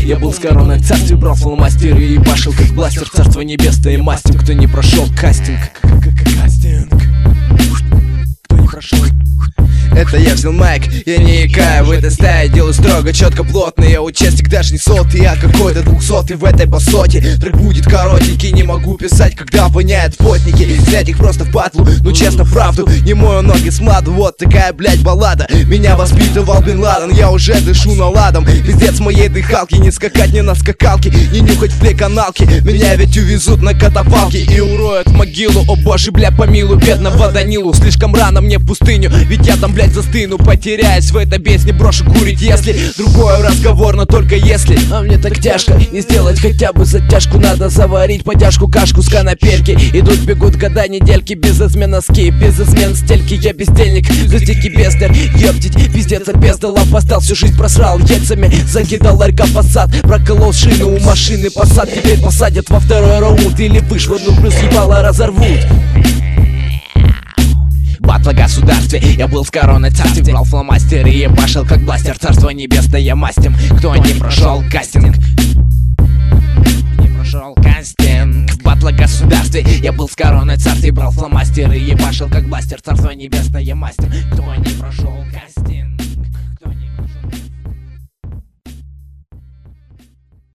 Я был с короной в царстве, брал фломастер и ебашил как бластер. Царство небесное мастер, кто не прошел кастинг. Кто не прошел. Это я взял майк, я не икаю в этой стае. Делаю строго, четко, плотно. Я участник даже не сотый, а какой-то 200-й в этой басоте. Трек будет коротенький, не могу писать, когда воняют потники. Взять их просто в батлу, ну честно правду. Не мою ноги с младу, вот такая, блять, баллада. Меня воспитывал Бен Ладен, я уже дышу наладом. Пиздец моей дыхалки, не скакать не на скакалке, не нюхать в плей-каналке. Меня ведь увезут на катафалке и уроют в могилу. О боже, бля, помилуй бедного Данилу. Слишком рано мне в пустыню, ведь я там, блять, застыну, потеряюсь в этой песне, брошу курить, если другой разговор, но только если. А мне так тяжко, и сделать хотя бы затяжку надо заварить подяжку, кашку с канаперки. Идут, бегут года, недельки, без измен носки, без измен стельки. Я бездельник, застики бездарь, ептить, пиздец опездал, опоздал, всю жизнь просрал яйцами, закидал ларька Passat, проколол шину у машины Passat. Теперь посадят во второй раунд или вышло, ну плюс ебало разорвут. Батл о государстве, я был в короной царстве, брал фломастер и ебашил как бластер. Царство небесное мастем, кто не прошел кастинг. Не прошел кастинг. Батл о государстве, я был в короной царстве, брал фломастер и ебашил как бластер. Царство небесное мастем, кто не прошел кастинг.